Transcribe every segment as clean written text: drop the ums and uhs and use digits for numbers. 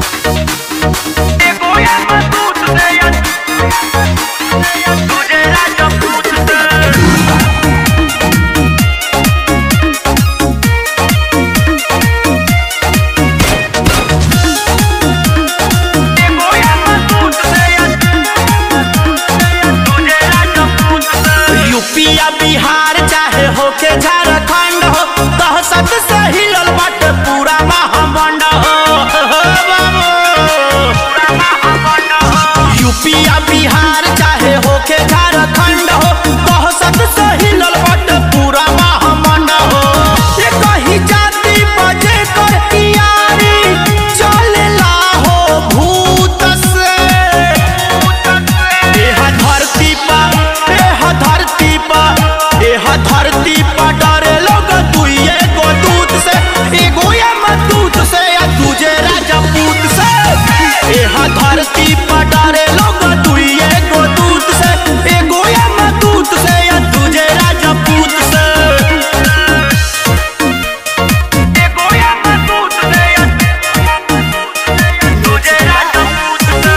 बिहार चाहे होके झारखंड हो, दहशत से हिलल बाटे पूरा महामंड हो। यूपिया बिहार चाहे होके झारखंड हो, दहशत से हिलल बाटे पूरा महामंड हो। ये कहीं जाति बजे कर यारी चलेला हो भूत से। धरती पर डरे लोग दुइये गो दूत से, एगो यमदूत से या दूजे राजपूत से। धरती पर डरे लोग दुइये गो दूत से, एगो यमदूत से या दूजे राजपूत से। एगो यमदूत से या दूजे राजपूत से।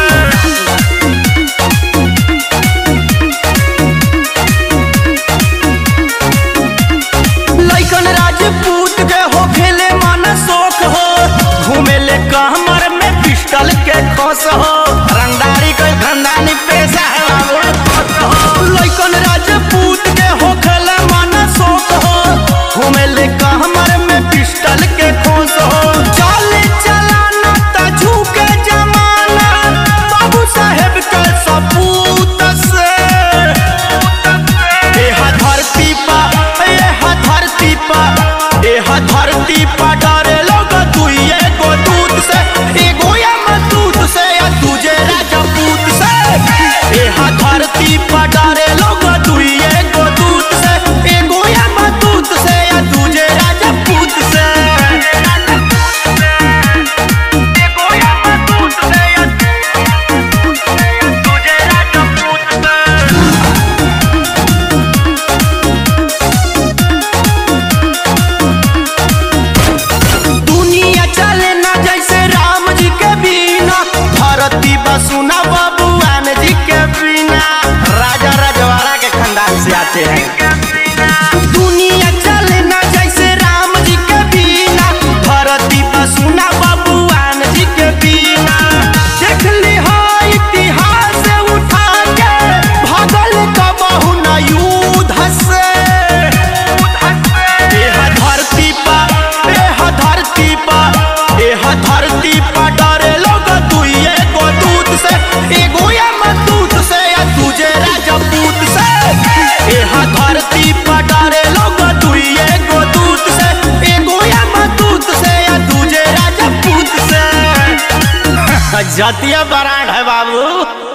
लइकन राजपूत के हो खेले मन शौक हो, घूमे ले कमर में पिस्टल के खोस हो। रंगदारी कोई खानदानी पेशा है बाबू। लइकन राजपूत के हो खेले मन शौक हो, घूमे ले कमर में पिस्टल के खोस हो। चले चलाना त झुके जमाना, बाबू साहेब के सपूत से। धरती पर डरे लोग दुइये गो दूत से, एगो यमदूत से या दूजे राजपूत से। धरती पर डरे लोग दुइये गो दूत से, एगो यमदूत से या दूजे राजपूत से। एगो यमदूत से या दूजे राजपूत से। सुना बबुआन जी के बिना, राजा रजवाड़ा के खानदान से आते हैं। दुनिया चले ना जैसे राम जी के बिना, धरती पर सुना बबुआन जी के बिना। देख ली हो इतिहास उठा के, भगल कबहू न युद्ध से। धरती पर डरे लोग दुइये गो दूत से, एगो यमदूत से या दूजे राजपूत से। धरती पर डरे लोग दुइये गो दूत से, एगो यमदूत से या दूजे राजपूत से। जातीय ब्रांड है बाबू।